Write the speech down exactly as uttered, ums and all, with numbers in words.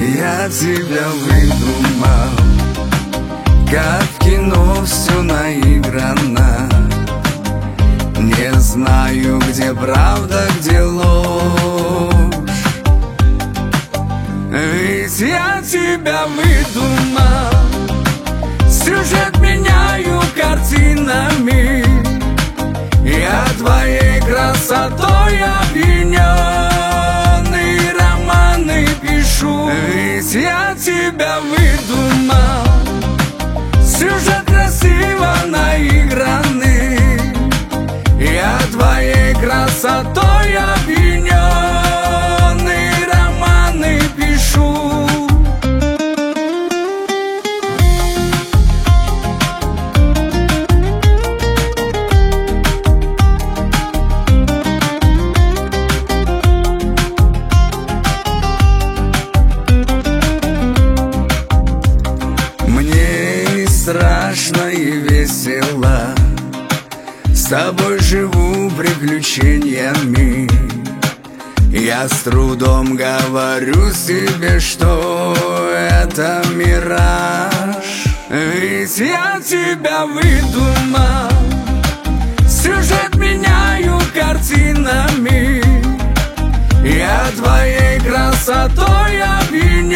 Я тебя выдумал, как в кино все наиграно. Не знаю, где правда, где ложь. Ведь я тебя выдумал, сюжет меняю картинами. Я твоей красотой опьянённый романы пишу. Ведь я тебя выдумал, сюжет красиво наигранный. Я твоей красотой опьянённый романы пишу. Страшно и весело, с тобой живу приключениями. Я с трудом говорю себе, что это мираж. Ведь я тебя выдумал, сюжет меняю картинами. Я твоей красотой опьянён